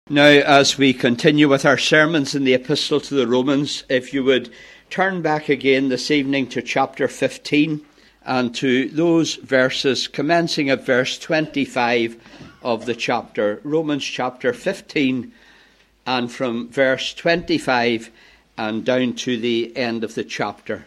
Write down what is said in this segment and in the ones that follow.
Now, as we continue with our sermons in the Epistle to the Romans, if you would turn back again this evening to chapter 15 and to those verses commencing at verse 25 of the chapter. Romans chapter 15 and from verse 25 and down to the end of the chapter.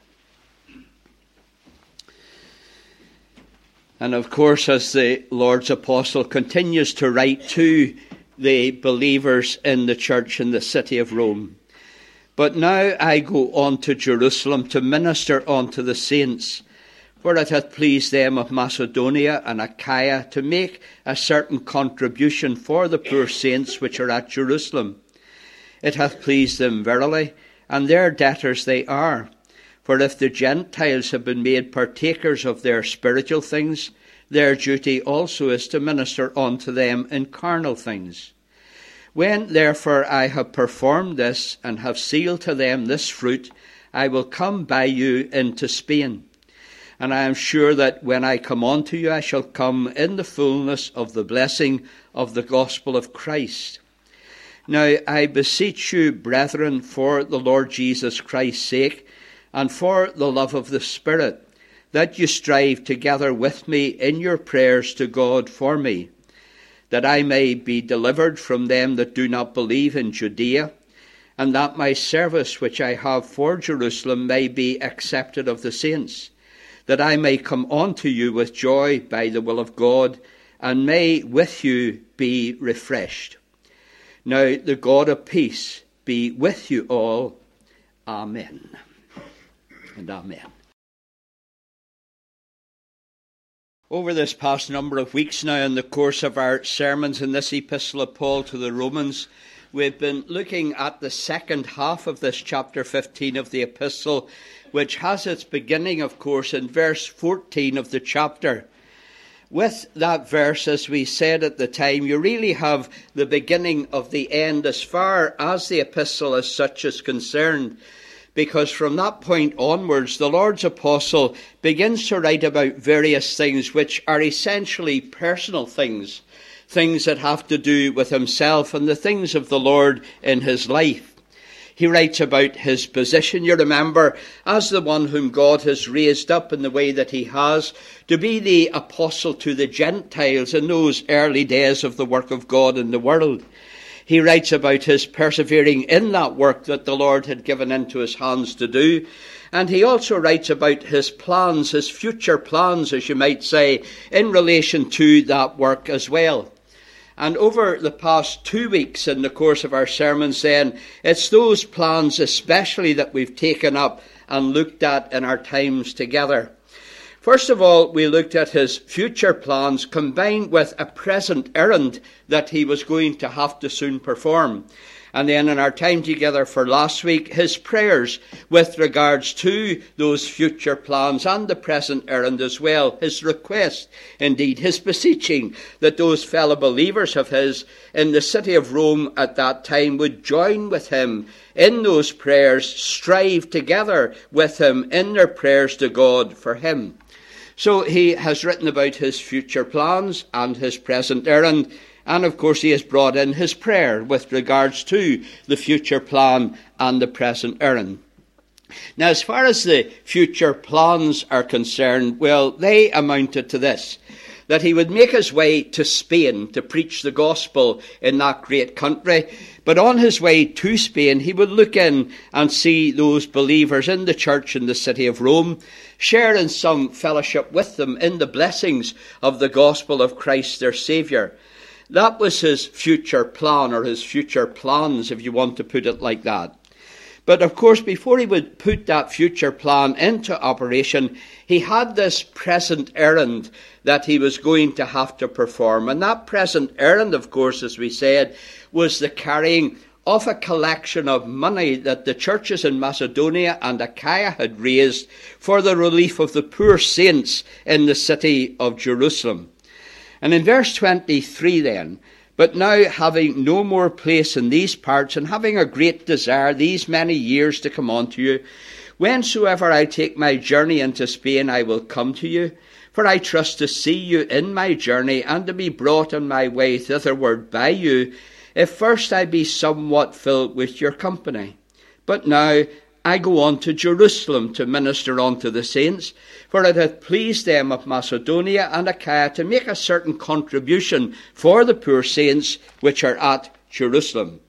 And of course, as the Lord's apostle continues to write to the believers in the church in the city of Rome. But now I go on to Jerusalem to minister unto the saints, for it hath pleased them of Macedonia and Achaia to make a certain contribution for the poor saints which are at Jerusalem. It hath pleased them verily, and their debtors they are. For if the Gentiles have been made partakers of their spiritual things, their duty also is to minister unto them in carnal things. When therefore I have performed this, and have sealed to them this fruit, I will come by you into Spain. And I am sure that when I come unto you, I shall come in the fullness of the blessing of the gospel of Christ. Now I beseech you, brethren, for the Lord Jesus Christ's sake, and for the love of the Spirit, that you strive together with me in your prayers to God for me, that I may be delivered from them that do not believe in Judea, and that my service which I have for Jerusalem may be accepted of the saints, that I may come unto you with joy by the will of God, and may with you be refreshed. Now the God of peace be with you all. Amen. And amen. Over this past number of weeks now, in the course of our sermons in this epistle of Paul to the Romans, we've been looking at the second half of this chapter 15 of the epistle, which has its beginning, of course, in verse 14 of the chapter. With that verse, as we said at the time, you really have the beginning of the end as far as the epistle as such is concerned. Because from that point onwards, the Lord's apostle begins to write about various things which are essentially personal things, things that have to do with himself and the things of the Lord in his life. He writes about his position, you remember, as the one whom God has raised up in the way that he has, to be the apostle to the Gentiles in those early days of the work of God in the world. He writes about his persevering in that work that the Lord had given into his hands to do. And he also writes about his plans, his future plans, as you might say, in relation to that work as well. And over the past 2 weeks in the course of our sermons then, it's those plans especially that we've taken up and looked at in our times together. First of all, we looked at his future plans combined with a present errand that he was going to have to soon perform. And then in our time together for last week, his prayers with regards to those future plans and the present errand as well. His request, indeed, his beseeching that those fellow believers of his in the city of Rome at that time would join with him in those prayers, strive together with him in their prayers to God for him. So he has written about his future plans and his present errand. And of course he has brought in his prayer with regards to the future plan and the present errand. Now, as far as the future plans are concerned, well, they amounted to this, that he would make his way to Spain to preach the gospel in that great country. But on his way to Spain, he would look in and see those believers in the church in the city of Rome, share in some fellowship with them in the blessings of the gospel of Christ their Saviour. That was his future plan, or his future plans, if you want to put it like that. But of course, before he would put that future plan into operation, he had this present errand that he was going to have to perform. And that present errand, of course, as we said, was the carrying of a collection of money that the churches in Macedonia and Achaia had raised for the relief of the poor saints in the city of Jerusalem. And in verse 23 then, but now having no more place in these parts, and having a great desire these many years to come unto you, whensoever I take my journey into Spain, I will come to you. For I trust to see you in my journey, and to be brought on my way thitherward by you, if first I be somewhat filled with your company. But now I go on to Jerusalem to minister unto the saints, for it hath pleased them of Macedonia and Achaia to make a certain contribution for the poor saints which are at Jerusalem.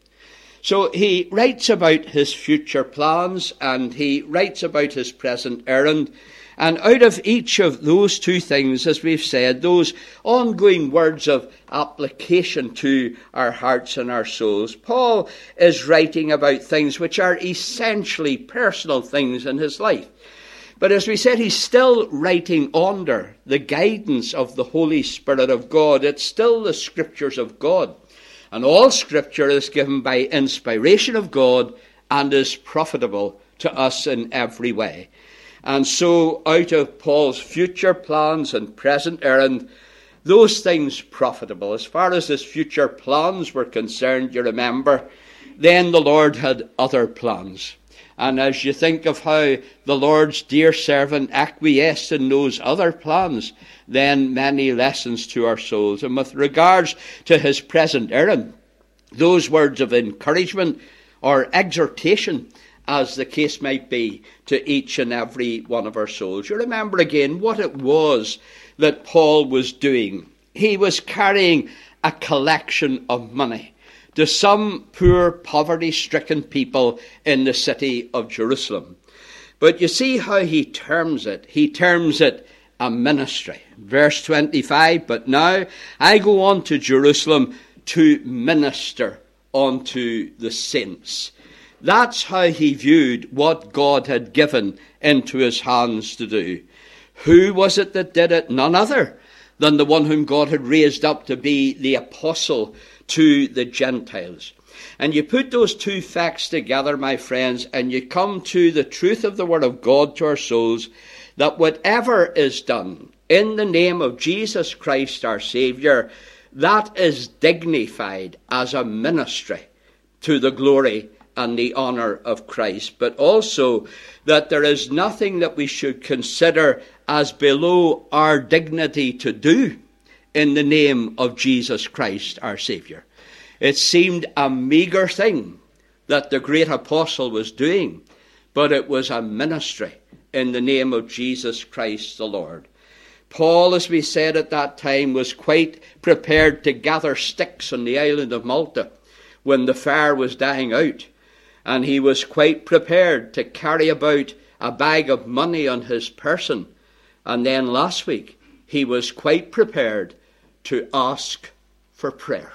So he writes about his future plans, and he writes about his present errand. And out of each of those two things, as we've said, those ongoing words of application to our hearts and our souls, Paul is writing about things which are essentially personal things in his life. But as we said, he's still writing under the guidance of the Holy Spirit of God. It's still the Scriptures of God. And all Scripture is given by inspiration of God and is profitable to us in every way. And so out of Paul's future plans and present errand, those things profitable. As far as his future plans were concerned, you remember, then the Lord had other plans. And as you think of how the Lord's dear servant acquiesced in those other plans, then many lessons to our souls. And with regards to his present errand, those words of encouragement or exhortation, as the case might be, to each and every one of our souls. You remember again what it was that Paul was doing. He was carrying a collection of money to some poor, poverty-stricken people in the city of Jerusalem. But you see how he terms it. He terms it a ministry. Verse 25, but now I go on to Jerusalem to minister unto the saints. That's how he viewed what God had given into his hands to do. Who was it that did it? None other than the one whom God had raised up to be the apostle to the Gentiles. And you put those two facts together, my friends, and you come to the truth of the Word of God to our souls, that whatever is done in the name of Jesus Christ our Saviour, that is dignified as a ministry to the glory and the honour of Christ, but also that there is nothing that we should consider as below our dignity to do in the name of Jesus Christ our Saviour. It seemed a meagre thing that the great apostle was doing, but it was a ministry in the name of Jesus Christ the Lord. Paul, as we said at that time, was quite prepared to gather sticks on the island of Malta when the fire was dying out. And he was quite prepared to carry about a bag of money on his person. And then last week, he was quite prepared to ask for prayer.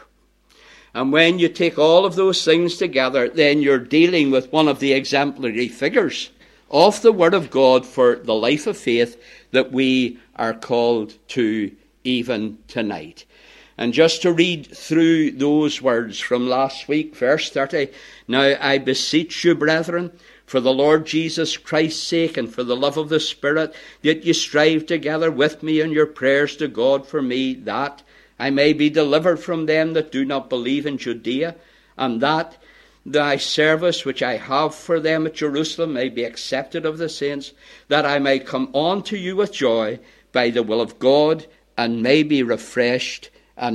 And when you take all of those things together, then you're dealing with one of the exemplary figures of the Word of God for the life of faith that we are called to even tonight. And just to read through those words from last week, verse 30, now I beseech you, brethren, for the Lord Jesus Christ's sake and for the love of the Spirit, that ye strive together with me in your prayers to God for me, that I may be delivered from them that do not believe in Judea, and that thy service which I have for them at Jerusalem may be accepted of the saints, that I may come on to you with joy by the will of God, and may be refreshed.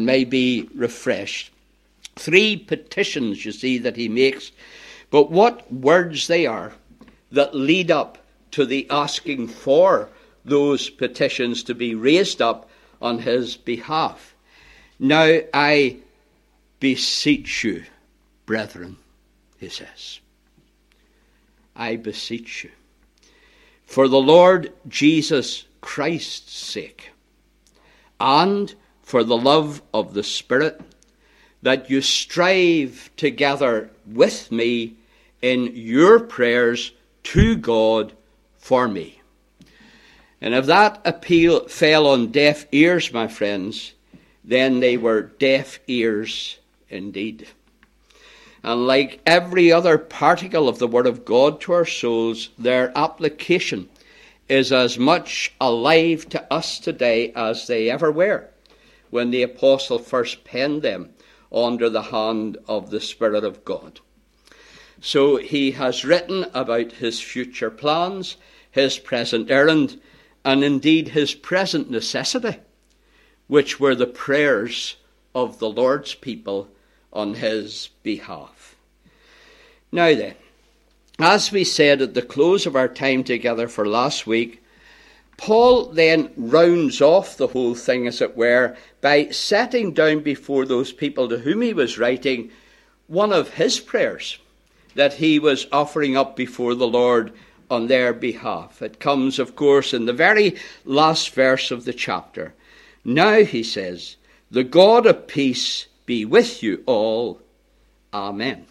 Three petitions, you see, that he makes. But what words they are that lead up to the asking for those petitions to be raised up on his behalf. Now I beseech you, brethren, he says. I beseech you, for the Lord Jesus Christ's sake, and for the love of the Spirit, that you strive together with me in your prayers to God for me. And if that appeal fell on deaf ears, my friends, then they were deaf ears indeed. And like every other particle of the Word of God to our souls, their application is as much alive to us today as they ever were when the apostle first penned them under the hand of the Spirit of God. So he has written about his future plans, his present errand, and indeed his present necessity, which were the prayers of the Lord's people on his behalf. Now then, as we said at the close of our time together for last week, Paul then rounds off the whole thing, as it were, by setting down before those people to whom he was writing one of his prayers that he was offering up before the Lord on their behalf. It comes, of course, in the very last verse of the chapter. Now, he says, the God of peace be with you all. Amen.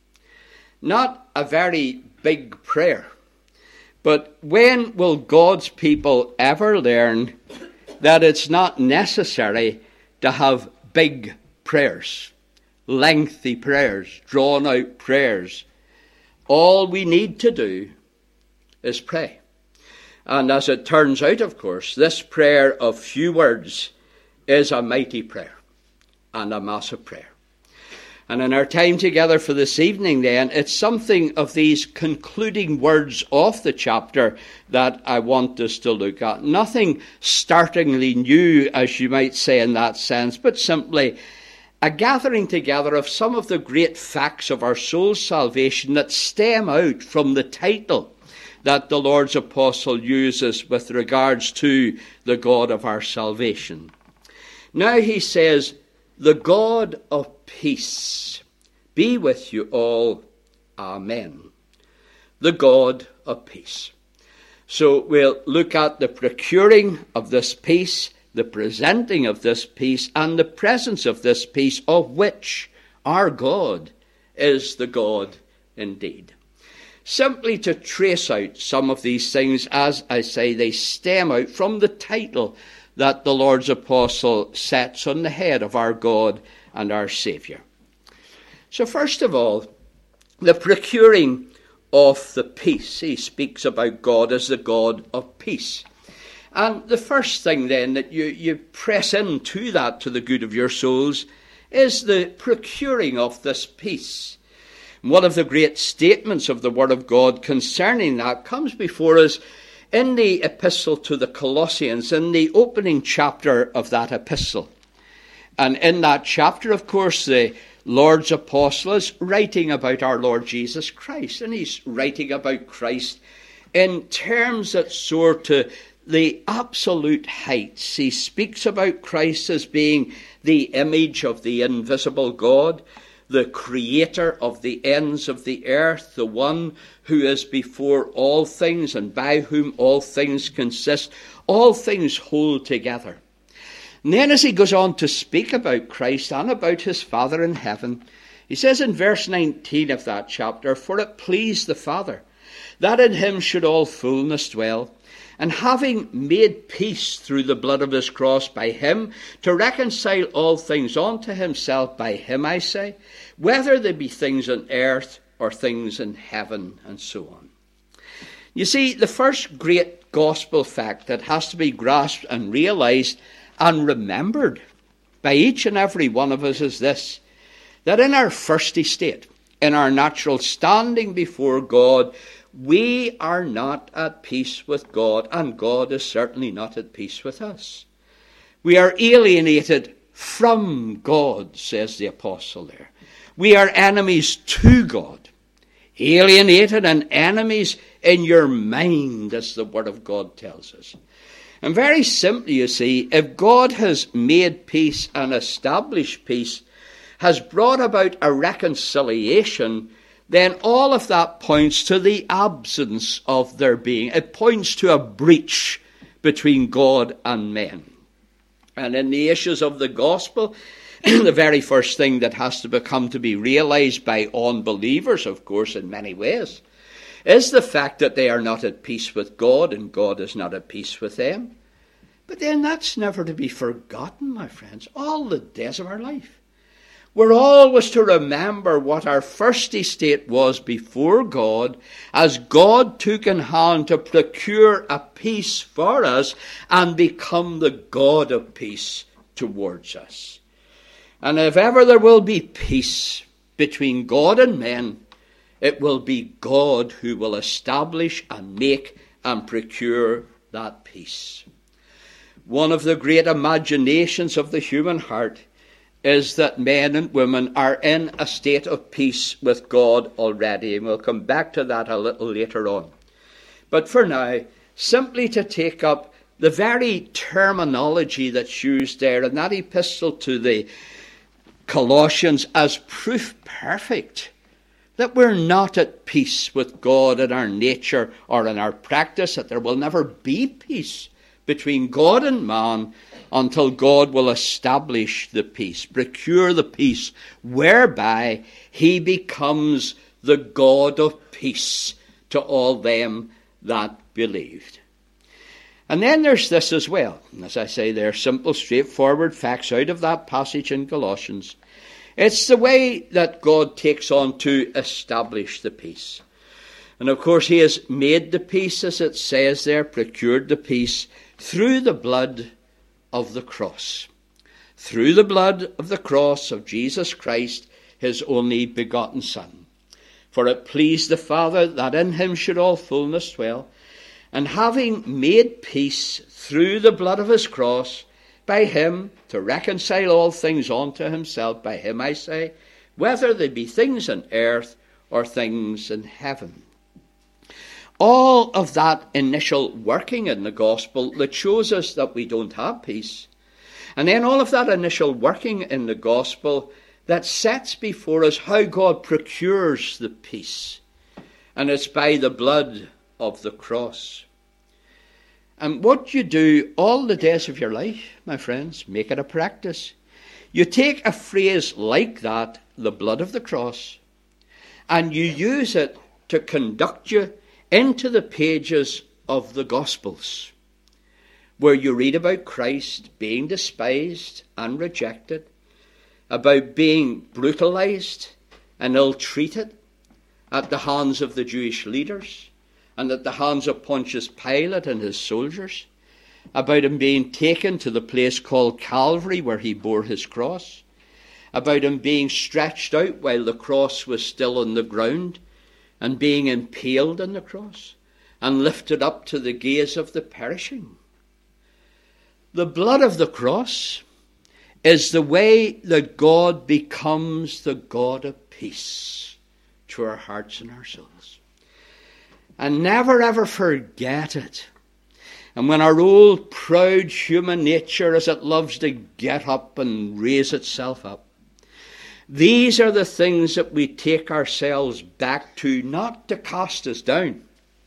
Not a very big prayer, but when will God's people ever learn that it's not necessary to have big prayers, lengthy prayers, drawn out prayers? All we need to do is pray. And as it turns out, of course, this prayer of few words is a mighty prayer and a massive prayer. And in our time together for this evening then, it's something of these concluding words of the chapter that I want us to look at. Nothing startlingly new, as you might say in that sense, but simply a gathering together of some of the great facts of our soul's salvation that stem out from the title that the Lord's apostle uses with regards to the God of our salvation. Now he says, the God of peace be with you all. Amen. The God of peace. So we'll look at the procuring of this peace, the presenting of this peace, and the presence of this peace, of which our God is the God indeed. Simply to trace out some of these things, as I say, they stem out from the title that the Lord's apostle sets on the head of our God and our Saviour. So first of all, the procuring of the peace. He speaks about God as the God of peace. And the first thing then that you press into that to the good of your souls is the procuring of this peace. One of the great statements of the Word of God concerning that comes before us in the epistle to the Colossians, in the opening chapter of that epistle. And in that chapter, of course, the Lord's apostle is writing about our Lord Jesus Christ. And he's writing about Christ in terms that soar to the absolute heights. He speaks about Christ as being the image of the invisible God, the creator of the ends of the earth, the one who is before all things and by whom all things consist, all things hold together. And then as he goes on to speak about Christ and about his Father in heaven, he says in verse 19 of that chapter, for it pleased the Father that in him should all fullness dwell, and having made peace through the blood of his cross by him, to reconcile all things unto himself by him, I say, whether they be things on earth or things in heaven, and so on. You see, the first great gospel fact that has to be grasped and realized and remembered by each and every one of us is this, that in our first estate, in our natural standing before God, we are not at peace with God, and God is certainly not at peace with us. We are alienated from God, says the apostle there. We are enemies to God. Alienated and enemies in your mind, as the Word of God tells us. And very simply, you see, if God has made peace and established peace, has brought about a reconciliation, then all of that points to the absence of there being. It points to a breach between God and men. And in the issues of the gospel, the very first thing that has to become to be realized by unbelievers, of course, in many ways, is the fact that they are not at peace with God and God is not at peace with them. But then that's never to be forgotten, my friends, all the days of our life. We're always to remember what our first estate was before God, as God took in hand to procure a peace for us and become the God of peace towards us. And if ever there will be peace between God and men, it will be God who will establish and make and procure that peace. One of the great imaginations of the human heart is that men and women are in a state of peace with God already, and we'll come back to that a little later on. But for now, simply to take up the very terminology that's used there in that epistle to the Colossians as proof perfect that we're not at peace with God in our nature or in our practice, that there will never be peace between God and man until God will establish the peace, procure the peace, whereby he becomes the God of peace to all them that believed. And then there's this as well. And as I say, they're simple, straightforward facts out of that passage in Colossians. It's the way that God takes on to establish the peace. And of course, he has made the peace, as it says there, procured the peace through the blood of the cross. Through the blood of the cross of Jesus Christ, his only begotten Son. For it pleased the Father that in him should all fullness dwell, and having made peace through the blood of his cross, by him to reconcile all things unto himself, by him I say, whether they be things on earth or things in heaven. All of that initial working in the gospel that shows us that we don't have peace, and then all of that initial working in the gospel that sets before us how God procures the peace, and it's by the blood of the cross. And what you do all the days of your life, my friends, make it a practice. You take a phrase like that, the blood of the cross, and you use it to conduct you into the pages of the Gospels, where you read about Christ being despised and rejected, about being brutalized and ill-treated at the hands of the Jewish leaders, and at the hands of Pontius Pilate and his soldiers, about him being taken to the place called Calvary where he bore his cross, about him being stretched out while the cross was still on the ground, and being impaled on the cross, and lifted up to the gaze of the perishing. The blood of the cross is the way that God becomes the God of peace to our hearts and our souls. And never ever forget it. And when our old proud human nature, as it loves to get up and raise itself up, these are the things that we take ourselves back to, not to cast us down,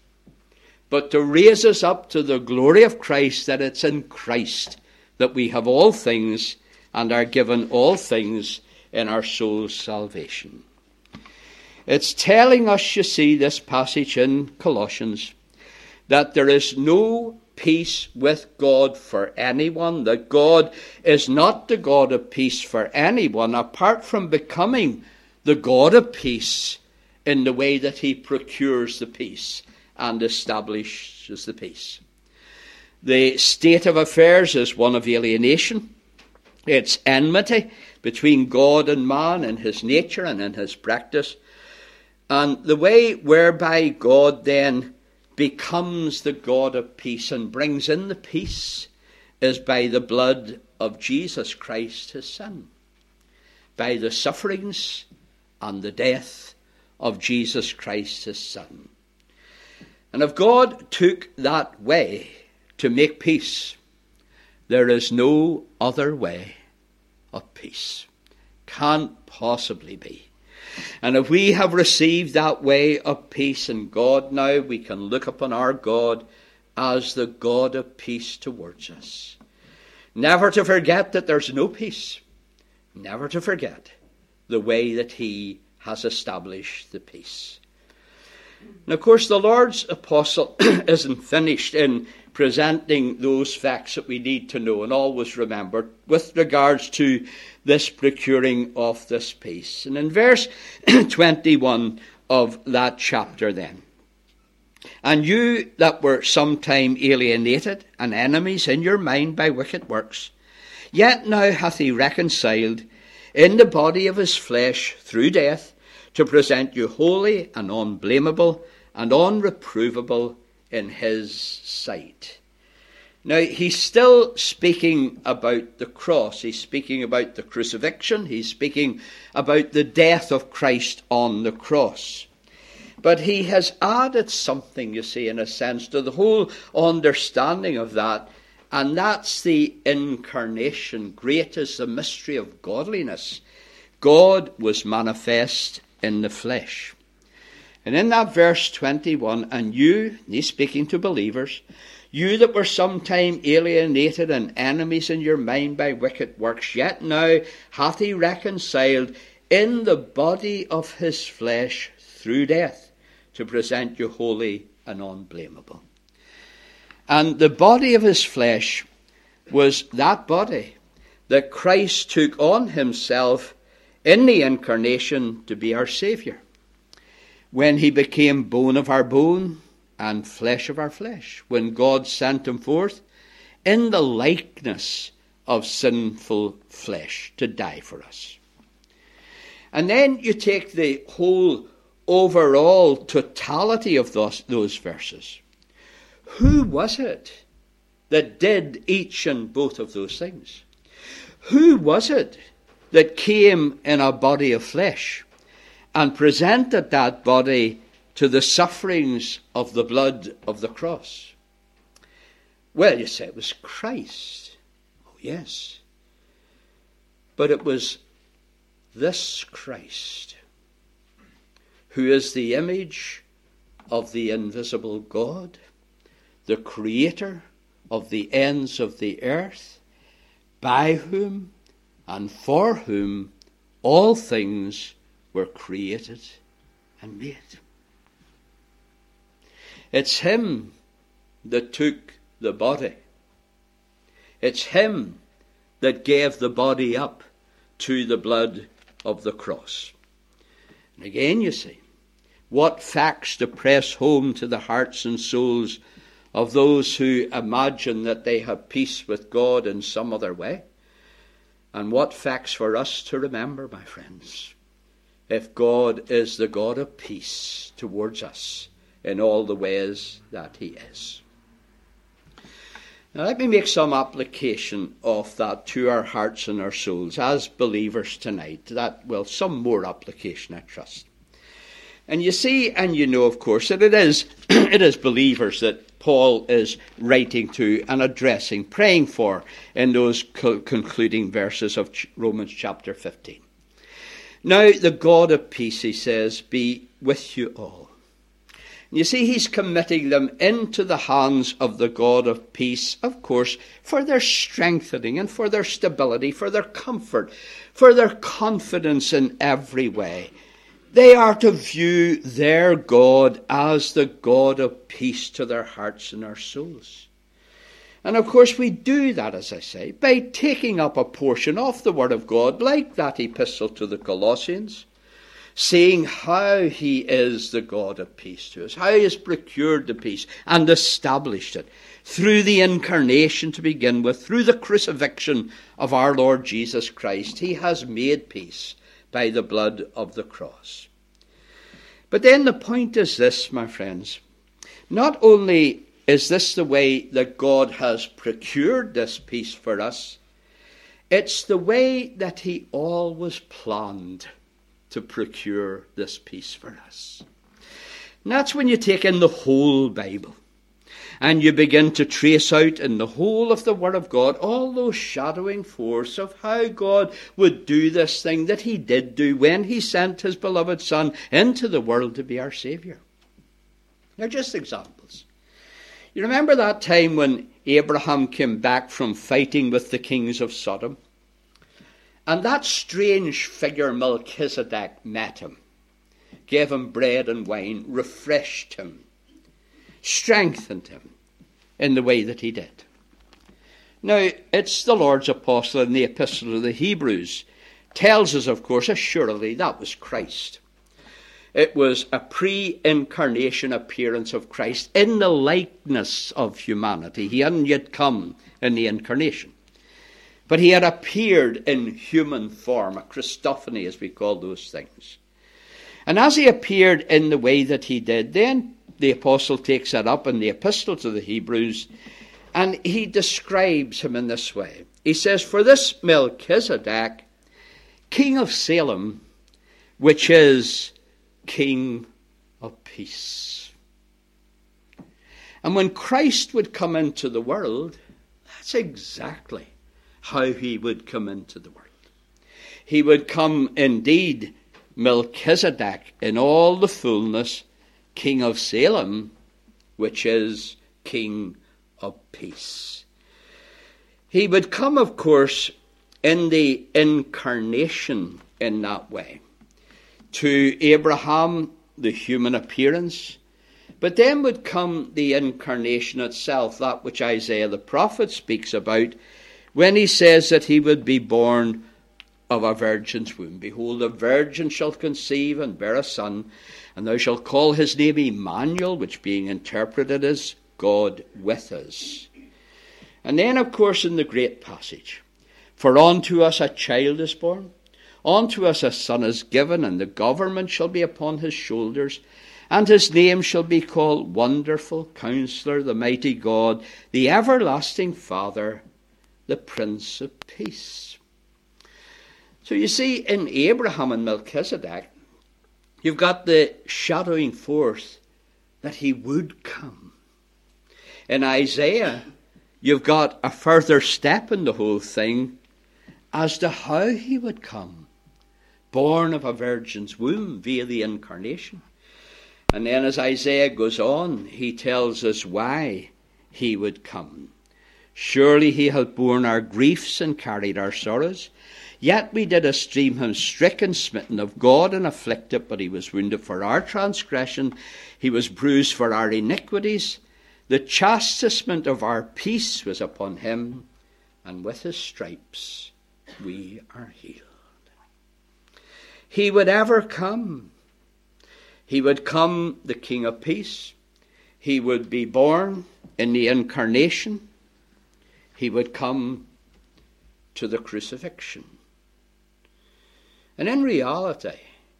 but to raise us up to the glory of Christ, that it's in Christ that we have all things and are given all things in our soul's salvation. It's telling us, you see, this passage in Colossians, that there is no peace with God for anyone, that God is not the God of peace for anyone, apart from becoming the God of peace in the way that he procures the peace and establishes the peace. The state of affairs is one of alienation. It's enmity between God and man in his nature and in his practice. And the way whereby God then becomes the God of peace and brings in the peace is by the blood of Jesus Christ, his Son. By the sufferings and the death of Jesus Christ, his Son. And if God took that way to make peace, there is no other way of peace. Can't possibly be. And if we have received that way of peace in God now, we can look upon our God as the God of peace towards us. Never to forget that there's no peace. Never to forget the way that he has established the peace. And of course, the Lord's apostle isn't finished in presenting those facts that we need to know and always remember with regards to this procuring of this peace. And in verse 21 of that chapter then, and you that were sometime alienated and enemies in your mind by wicked works, yet now hath he reconciled in the body of his flesh through death, to present you holy and unblameable and unreprovable in his sight. Now, he's still speaking about the cross. He's speaking about the crucifixion. He's speaking about the death of Christ on the cross. But he has added something, you see, in a sense, to the whole understanding of that. And that's the incarnation. Great is the mystery of godliness. God was manifest in the flesh. And in that verse 21, and you, he's speaking to believers, you that were sometime alienated and enemies in your mind by wicked works, yet now hath he reconciled in the body of his flesh through death, to present you holy and unblameable. And the body of his flesh was that body that Christ took on himself in the incarnation to be our Saviour, when he became bone of our bone and flesh of our flesh, when God sent him forth in the likeness of sinful flesh to die for us. And then you take the whole overall totality of those verses. Who was it that did each and both of those things? Who was it that came in a body of flesh and presented that body to the sufferings of the blood of the cross? Well, you say it was Christ. Oh, yes. But it was this Christ, who is the image of the invisible God, the creator of the ends of the earth, by whom and for whom all things were created and made. It's him that took the body. It's him that gave the body up to the blood of the cross. And again, you see, what facts to press home to the hearts and souls of those who imagine that they have peace with God in some other way. And what facts for us to remember, my friends, if God is the God of peace towards us in all the ways that he is. Now let me make some application of that to our hearts and our souls as believers tonight. Some more application, I trust. And you see, and you know, of course, that it is believers that Paul is writing to and addressing, praying for in those concluding verses of Romans chapter 15. Now the God of peace, he says, be with you all. And you see, he's committing them into the hands of the God of peace, of course, for their strengthening and for their stability, for their comfort, for their confidence in every way. They are to view their God as the God of peace to their hearts and their souls. And of course we do that, as I say, by taking up a portion of the Word of God, like that epistle to the Colossians, seeing how he is the God of peace to us, how he has procured the peace and established it through the incarnation to begin with, through the crucifixion of our Lord Jesus Christ. He has made peace by the blood of the cross. But then the point is this, my friends. Not only is this the way that God has procured this peace for us, it's the way that he always planned to procure this peace for us. And that's when you take in the whole Bible and you begin to trace out in the whole of the Word of God all those shadowing force of how God would do this thing that he did do when he sent his beloved Son into the world to be our Saviour. They're just examples. You remember that time when Abraham came back from fighting with the kings of Sodom? And that strange figure Melchizedek met him, gave him bread and wine, refreshed him, strengthened him in the way that he did. Now, it's the Lord's apostle in the epistle to the Hebrews tells us, of course, assuredly that was Christ. It was a pre-incarnation appearance of Christ in the likeness of humanity. He hadn't yet come in the incarnation, but he had appeared in human form, a Christophany as we call those things. And as he appeared in the way that he did, then the apostle takes that up in the epistle to the Hebrews And he describes him in this way. He says, "For this Melchizedek, king of Salem, which is king of peace." And when Christ would come into the world, that's exactly how he would come into the world. He would come indeed, Melchizedek, in all the fullness, king of Salem, which is king of peace. He would come, of course, in the incarnation in that way. To Abraham, the human appearance, but then would come the incarnation itself, that which Isaiah the prophet speaks about, when he says that he would be born of a virgin's womb. "Behold, a virgin shall conceive and bear a son, and thou shalt call his name Emmanuel," which being interpreted as God with us. And then, of course, in the great passage, "For unto us a child is born, unto us a son is given, and the government shall be upon his shoulders, and his name shall be called Wonderful, Counselor, the Mighty God, the Everlasting Father, the Prince of Peace." So you see, in Abraham and Melchizedek, you've got the shadowing forth that he would come. In Isaiah, you've got a further step in the whole thing as to how he would come, born of a virgin's womb via the incarnation. And then as Isaiah goes on, he tells us why he would come. "Surely he hath borne our griefs and carried our sorrows. Yet we did esteem him stricken, smitten of God, and afflicted, but he was wounded for our transgression. He was bruised for our iniquities. The chastisement of our peace was upon him, and with his stripes we are healed." He would ever come. He would come, the King of Peace. He would be born in the incarnation. He would come to the crucifixion. And in reality,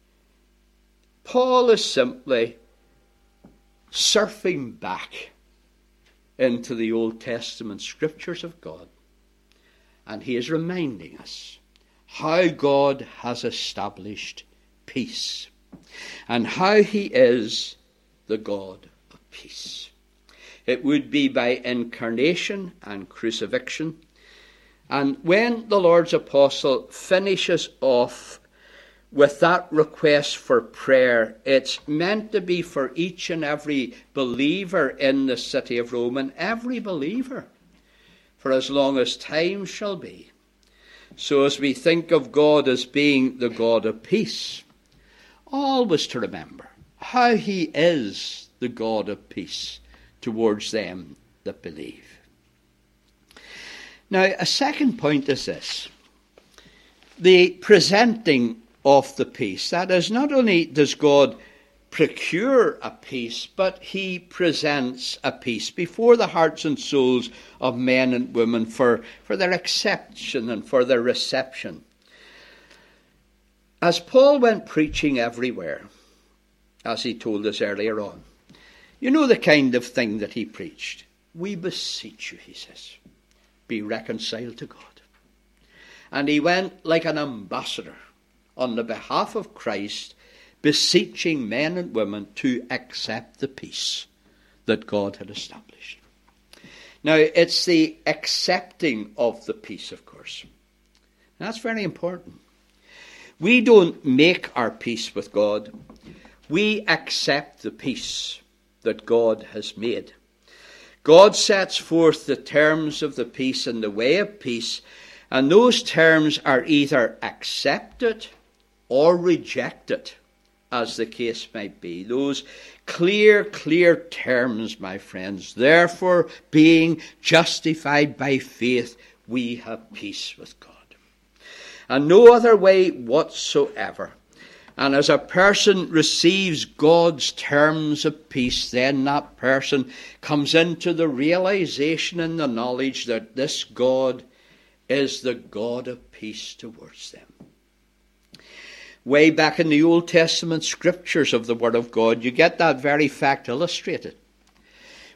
Paul is simply surfing back into the Old Testament scriptures of God. And he is reminding us how God has established peace and how he is the God of peace. It would be by incarnation and crucifixion. And when the Lord's apostle finishes off with that request for prayer, it's meant to be for each and every believer in the city of Rome, and every believer for as long as time shall be. So as we think of God as being the God of peace, always to remember how he is the God of peace towards them that believe. Now, a second point is this: the presenting of the peace. That is, not only does God procure a peace, but he presents a peace before the hearts and souls of men and women for their acceptation and for their reception. As Paul went preaching everywhere, as he told us earlier on, you know the kind of thing that he preached. "We beseech you," he says, "be reconciled to God." And he went like an ambassador on the behalf of Christ, beseeching men and women to accept the peace that God had established. Now, it's the accepting of the peace, of course. And that's very important. We don't make our peace with God. We accept the peace that God has made. God sets forth the terms of the peace and the way of peace, and those terms are either accepted or rejected, as the case might be. Those clear terms, my friends. "Therefore, being justified by faith, we have peace with God." And no other way whatsoever. And as a person receives God's terms of peace, then that person comes into the realization and the knowledge that this God is the God of peace towards them. Way back in the Old Testament scriptures of the Word of God, you get that very fact illustrated.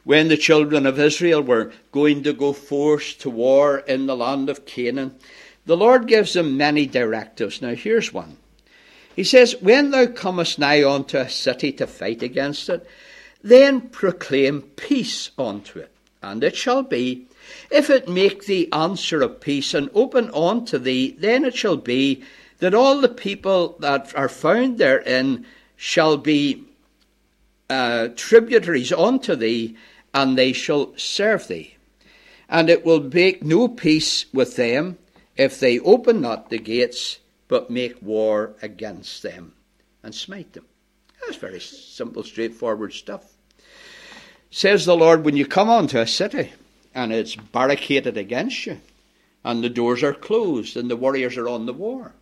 when the children of Israel were going to go forth to war in the land of Canaan, the Lord gives them many directives. Now here's one. He says, when thou comest nigh unto a city to fight against it, then proclaim peace unto it. And it shall be, if it make thee answer of peace and open unto thee, then it shall be that all the people that are found therein shall be tributaries unto thee, and they shall serve thee. And it will make no peace with them, if they open not the gates, but make war against them, and smite them. That's very simple, straightforward stuff. Says the Lord, when you come onto a city, and it's barricaded against you, and the doors are closed, and the warriors are on the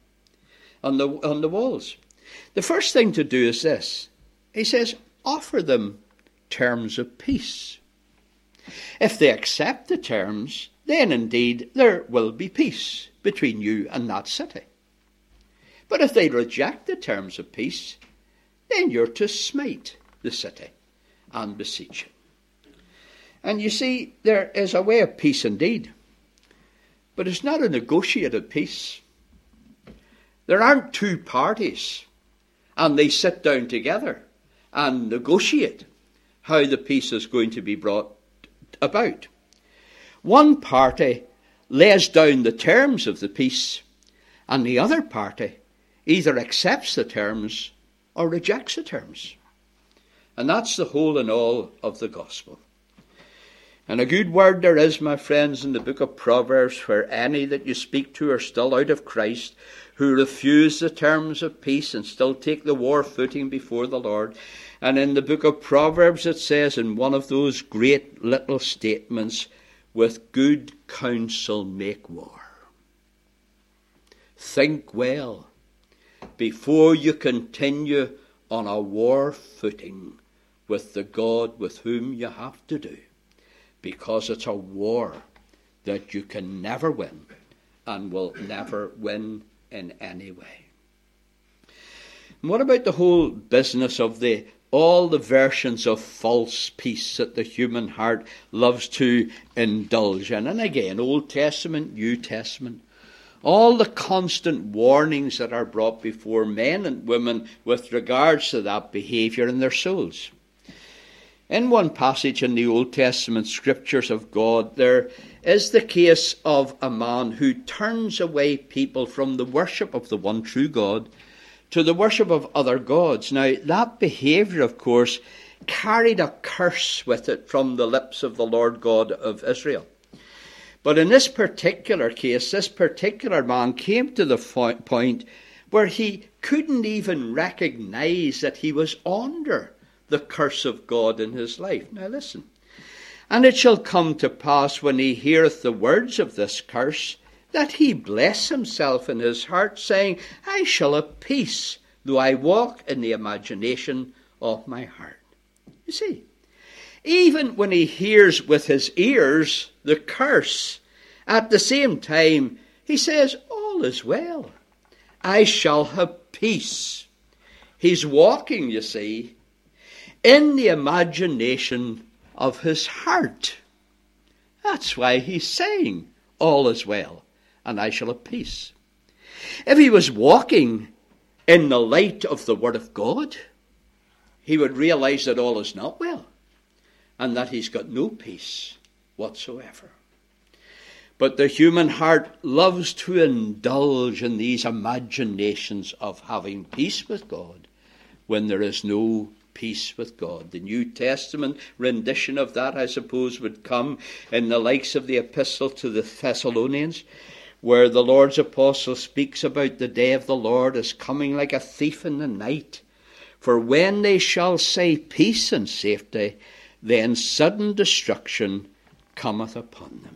walls, the first thing to do is this. He says, offer them terms of peace. If they accept the terms, then indeed there will be peace between you and that city. But if they reject the terms of peace, then you're to smite the city and besiege it. And you see, there is a way of peace indeed, but it's not a negotiated peace. There aren't two parties, and they sit down together and negotiate how the peace is going to be brought about. One party lays down the terms of the peace, and the other party either accepts the terms or rejects the terms. And that's the whole and all of the gospel. And a good word there is, my friends, in the book of Proverbs, where any that you speak to are still out of Christ, who refuse the terms of peace and still take the war footing before the Lord. And in the book of Proverbs it says, in one of those great little statements, with good counsel make war. Think well before you continue on a war footing with the God with whom you have to do, because it's a war that you can never win and will never win in any way. And what about the whole business of all the versions of false peace that the human heart loves to indulge in? And again, Old Testament, New Testament, all the constant warnings that are brought before men and women with regards to that behaviour in their souls. In one passage in the Old Testament scriptures of God, there is the case of a man who turns away people from the worship of the one true God to the worship of other gods. Now, that behaviour, of course, carried a curse with it from the lips of the Lord God of Israel. But in this particular case, this particular man came to the point where he couldn't even recognise that he was under the curse of God in his life. Now listen. And it shall come to pass, when he heareth the words of this curse, that he bless himself in his heart, saying, I shall have peace, though I walk in the imagination of my heart. You see, even when he hears with his ears the curse, at the same time he says, all is well. I shall have peace. He's walking, you see, in the imagination of his heart. That's why he's saying, all is well, and I shall have peace. If he was walking in the light of the Word of God, he would realize that all is not well, and that he's got no peace whatsoever. But the human heart loves to indulge in these imaginations of having peace with God when there is no peace with God. The New Testament rendition of that, I suppose, would come in the likes of the epistle to the Thessalonians, where the Lord's apostle speaks about the day of the Lord as coming like a thief in the night. For when they shall say peace and safety, then sudden destruction cometh upon them.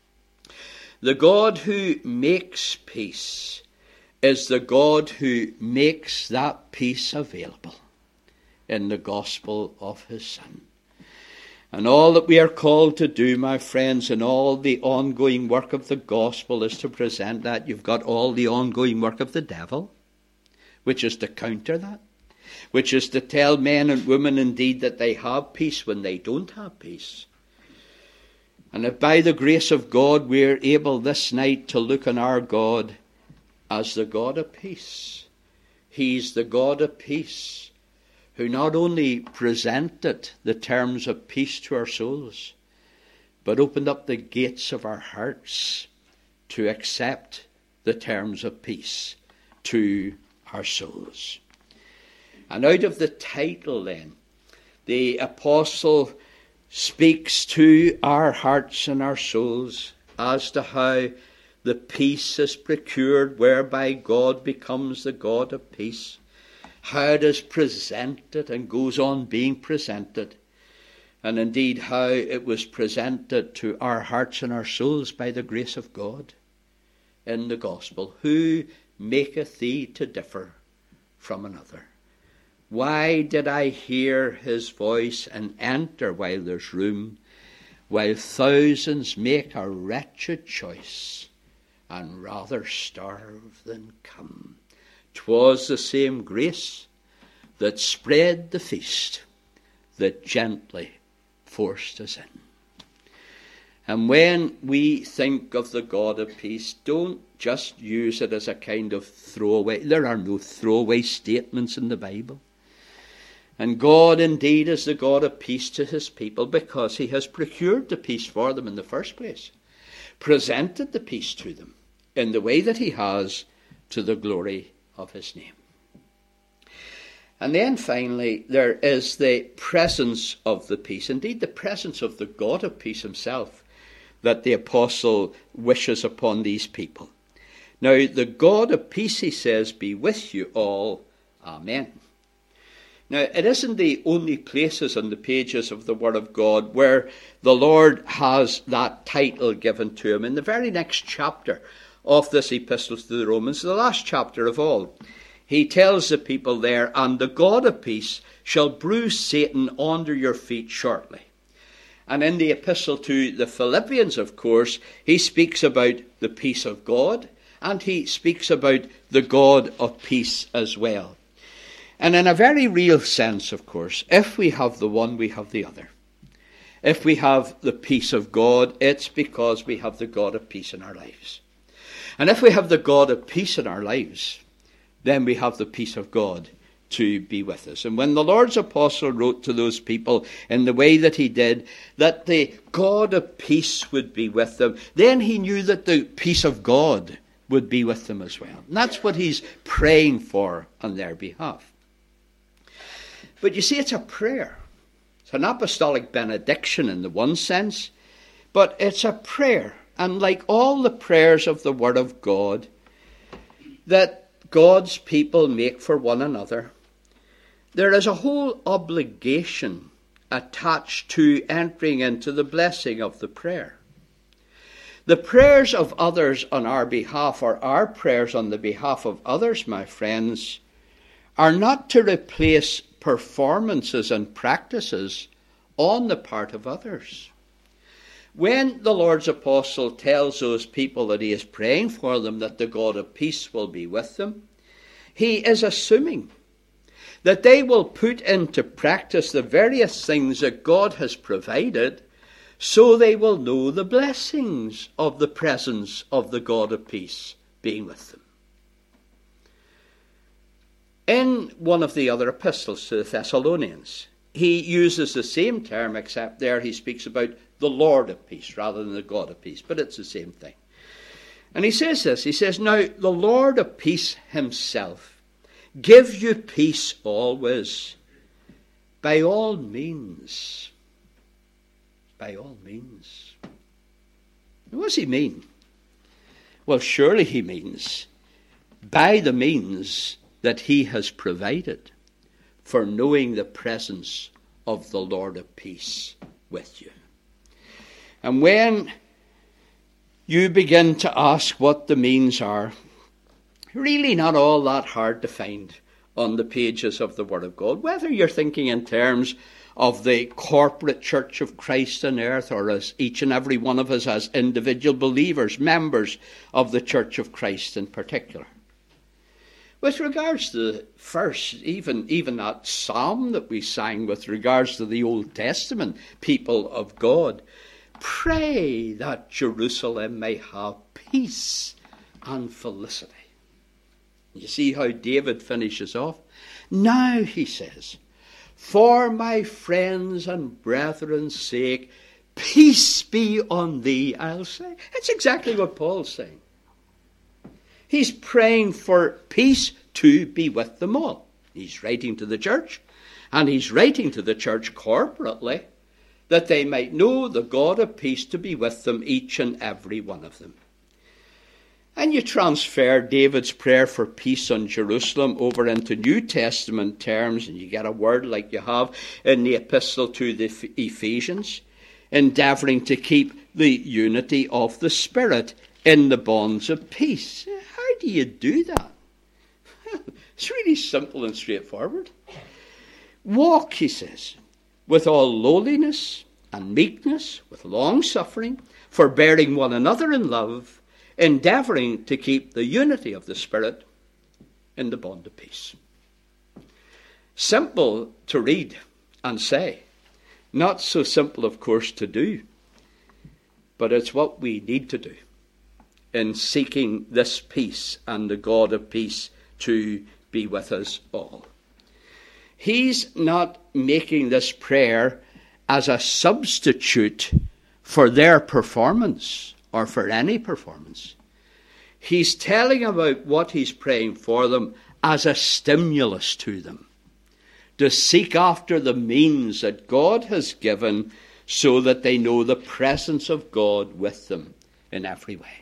The God who makes peace is the God who makes that peace available in the gospel of his Son. And all that we are called to do, my friends, in all the ongoing work of the gospel is to present that. You've got all the ongoing work of the devil, which is to counter that. which is to tell men and women indeed that they have peace when they don't have peace. And if by the grace of God we're able this night to look on our God as the God of peace. He's the God of peace, who not only presented the terms of peace to our souls, but opened up the gates of our hearts to accept the terms of peace to our souls. And out of the title then, the apostle speaks to our hearts and our souls as to how the peace is procured whereby God becomes the God of peace, how it is presented and goes on being presented, and indeed how it was presented to our hearts and our souls by the grace of God in the gospel. Who maketh thee to differ from another? Why did I hear his voice and enter while there's room, while thousands make a wretched choice, and rather starve than come? 'Twas the same grace that spread the feast, that gently forced us in. And when we think of the God of peace, don't just use it as a kind of throwaway. There are no throwaway statements in the Bible. And God indeed is the God of peace to his people, because he has procured the peace for them in the first place, presented the peace to them in the way that he has, to the glory of his name. And then finally, there is the presence of the peace, indeed the presence of the God of peace himself, that the apostle wishes upon these people. Now, the God of peace, he says, be with you all. Amen. Now, it isn't the only places on the pages of the Word of God where the Lord has that title given to him. In the very next chapter of this epistle to the Romans, the last chapter of all, he tells the people there, and the God of peace shall bruise Satan under your feet shortly. And in the epistle to the Philippians, of course, he speaks about the peace of God, and he speaks about the God of peace as well. And in a very real sense, of course, if we have the one, we have the other. If we have the peace of God, it's because we have the God of peace in our lives. And if we have the God of peace in our lives, then we have the peace of God to be with us. And when the Lord's apostle wrote to those people in the way that he did, that the God of peace would be with them, then he knew that the peace of God would be with them as well. And that's what he's praying for on their behalf. But you see, it's a prayer. It's an apostolic benediction in the one sense, but it's a prayer. And like all the prayers of the Word of God that God's people make for one another, there is a whole obligation attached to entering into the blessing of the prayer. The prayers of others on our behalf, or our prayers on the behalf of others, my friends, are not to replace performances and practices on the part of others. When the Lord's apostle tells those people that he is praying for them, that the God of peace will be with them, he is assuming that they will put into practice the various things that God has provided, so they will know the blessings of the presence of the God of peace being with them. In one of the other epistles to the Thessalonians, he uses the same term, except there he speaks about the Lord of peace rather than the God of peace, but it's the same thing. And he says this, he says, now the Lord of peace himself give you peace always, by all means. By all means. What does he mean? Well, surely he means by the means that he has provided for knowing the presence of the Lord of peace with you. And when you begin to ask what the means are, really not all that hard to find on the pages of the Word of God, whether you're thinking in terms of the corporate church of Christ on earth, or as each and every one of us as individual believers, members of the church of Christ in particular. With regards to the first, even that psalm that we sang with regards to the Old Testament people of God, pray that Jerusalem may have peace and felicity. You see how David finishes off? Now, he says, for my friends and brethren's sake, peace be on thee, I'll say. It's exactly what Paul's saying. He's praying for peace to be with them all. He's writing to the church, and he's writing to the church corporately, that they might know the God of peace to be with them, each and every one of them. And you transfer David's prayer for peace on Jerusalem over into New Testament terms, and you get a word like you have in the epistle to the Ephesians, endeavouring to keep the unity of the Spirit in the bonds of peace. How do you do that? It's really simple and straightforward. Walk, he says, with all lowliness and meekness, with long-suffering, forbearing one another in love, endeavouring to keep the unity of the Spirit in the bond of peace. Simple to read and say. Not so simple, of course, to do. But it's what we need to do in seeking this peace and the God of peace to be with us all. He's not making this prayer as a substitute for their performance or for any performance. He's telling about what he's praying for them as a stimulus to them, to seek after the means that God has given so that they know the presence of God with them in every way.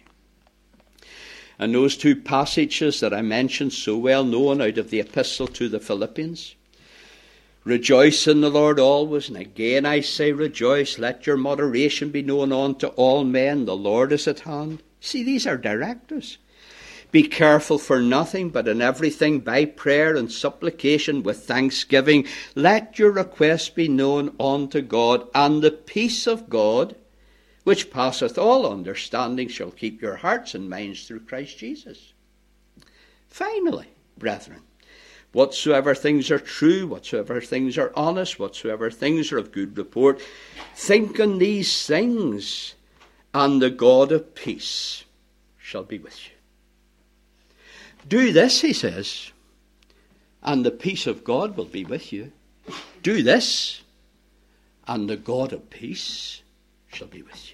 And those two passages that I mentioned, so well known out of the epistle to the Philippians, rejoice in the Lord always, and again I say rejoice, let your moderation be known unto all men, the Lord is at hand. See, these are directives. Be careful for nothing, but in everything by prayer and supplication with thanksgiving, let your requests be known unto God, and the peace of God, which passeth all understanding, shall keep your hearts and minds through Christ Jesus. Finally, brethren, whatsoever things are true, whatsoever things are honest, whatsoever things are of good report, think on these things, and the God of peace shall be with you. Do this, he says, and the peace of God will be with you. Do this, and the God of peace shall be with you.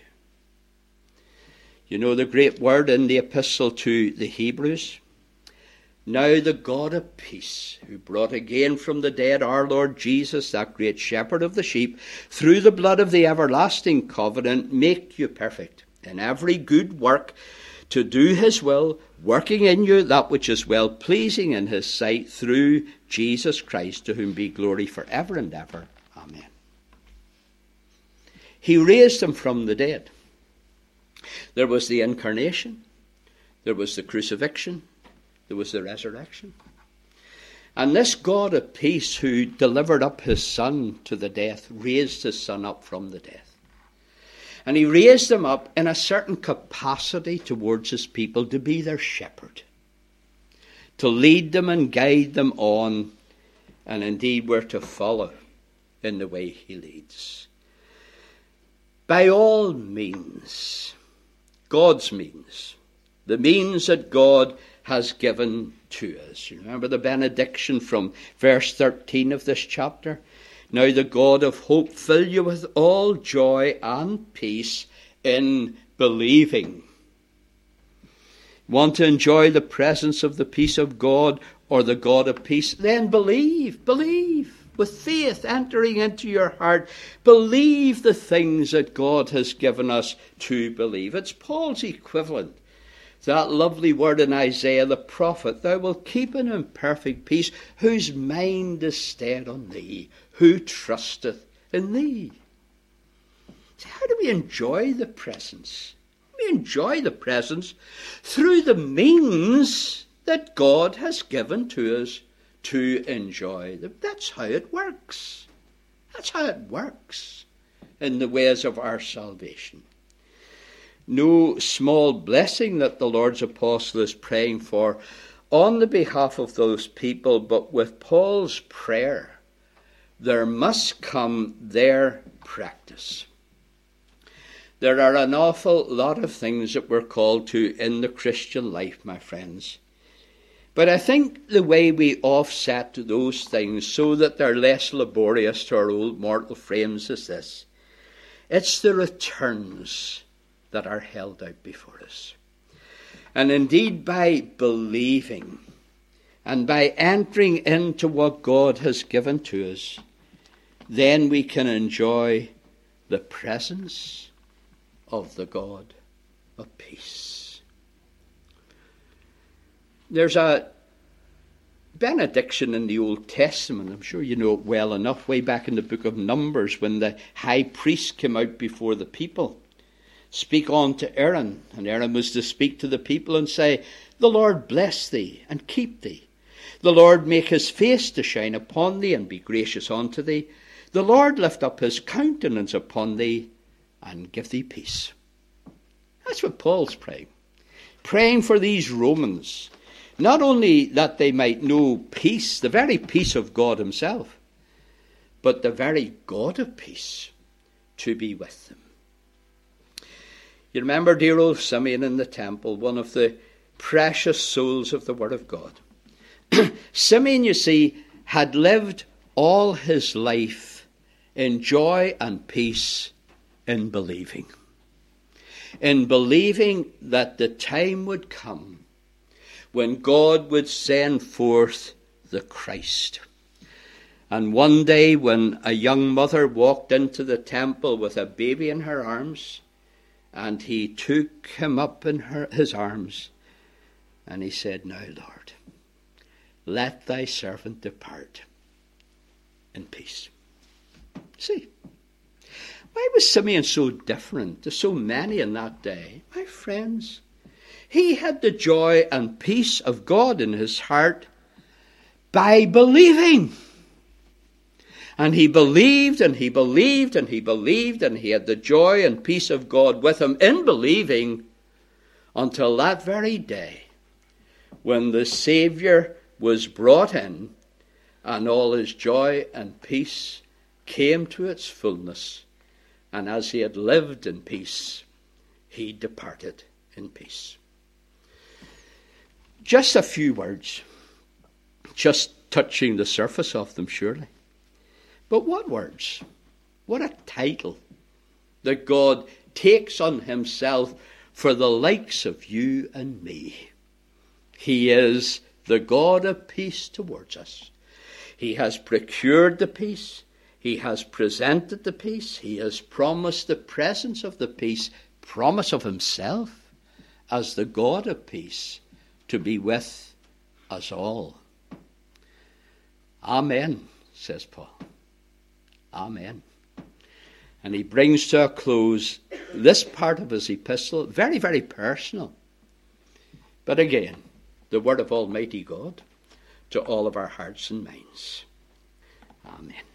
You know the great word in the epistle to the Hebrews? Now the God of peace, who brought again from the dead our Lord Jesus, that great shepherd of the sheep, through the blood of the everlasting covenant, make you perfect in every good work, to do his will, working in you that which is well-pleasing in his sight, through Jesus Christ, to whom be glory for ever and ever. Amen. He raised him from the dead. There was the incarnation, there was the crucifixion, there was the resurrection. And this God of peace, who delivered up his Son to the death, raised his Son up from the death. And he raised him up in a certain capacity towards his people, to be their shepherd, to lead them and guide them on, and indeed we're to follow in the way he leads. By all means, God's means, the means that God has given to us. You remember the benediction from verse 13 of this chapter? Now the God of hope fill you with all joy and peace in believing. Want to enjoy the presence of the peace of God, or the God of peace? Then believe. Believe. With faith entering into your heart, believe the things that God has given us to believe. It's Paul's equivalent. That lovely word in Isaiah the prophet, thou wilt keep him in perfect peace, whose mind is stayed on thee, who trusteth in thee. So how do we enjoy the presence? We enjoy the presence through the means that God has given to us to enjoy them. That's how it works. That's how it works in the ways of our salvation. No small blessing that the Lord's apostle is praying for on the behalf of those people, but with Paul's prayer, there must come their practice. There are an awful lot of things that we're called to in the Christian life, my friends. But I think the way we offset those things so that they're less laborious to our old mortal frames is this. It's the returns that are held out before us. And indeed, by believing and by entering into what God has given to us, then we can enjoy the presence of the God of peace. There's a benediction in the Old Testament, I'm sure you know it well enough, way back in the book of Numbers, when the high priest came out before the people. Speak on to Aaron, and Aaron was to speak to the people and say, "The Lord bless thee and keep thee. The Lord make his face to shine upon thee and be gracious unto thee. The Lord lift up his countenance upon thee and give thee peace." That's what Paul's praying. Praying for these Romans, not only that they might know peace, the very peace of God himself, but the very God of peace to be with them. You remember dear old Simeon in the temple, one of the precious souls of the Word of God. Simeon, you see, had lived all his life in joy and peace in believing. In believing that the time would come when God would send forth the Christ. And one day when a young mother walked into the temple with a baby in her arms, and he took him up in his arms, and he said, "Now, Lord, let thy servant depart in peace." See, why was Simeon so different to so many in that day? My friends, he had the joy and peace of God in his heart by believing. And he believed, and he believed, and he believed, and he had the joy and peace of God with him in believing until that very day when the Saviour was brought in and all his joy and peace came to its fullness. And as he had lived in peace, he departed in peace. Just a few words, just touching the surface of them, surely. But what words? What a title that God takes on himself for the likes of you and me. He is the God of peace towards us. He has procured the peace. He has presented the peace. He has promised the presence of the peace, promise of himself as the God of peace to be with us all. Amen, says Paul. Amen. And he brings to a close this part of his epistle, very, very personal. But again, the word of Almighty God to all of our hearts and minds. Amen.